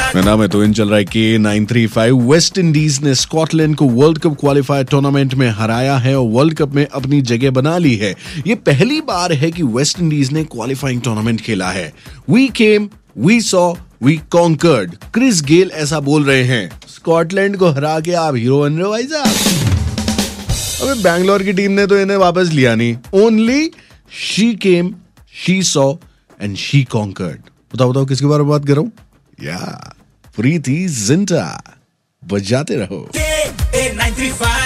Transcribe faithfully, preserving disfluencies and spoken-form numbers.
मेरा नाम है तो इन चल रहा है के nine three five. West Indies ने स्कॉटलैंड को वर्ल्ड कप क्वालिफायर टूर्नामेंट में हराया है और वर्ल्ड कप में अपनी जगह बना ली है। ये पहली बार है कि वेस्ट इंडीज ने क्वालिफाइंग टूर्नामेंट खेला है। We came, we saw, we conquered. Chris Gayle ऐसा बोल रहे हैं। स्कॉटलैंड को हरा के आप हीरो बन रहे हो भाई साहब। अबे बैंगलोर की टीम ने तो इन्हें वापस लिया नहीं। Only she came, she saw and she conquered. बताओ बताओ किसके बारे में बात कर रहा हूं? या प्रीति जिंटा। बजाते रहो।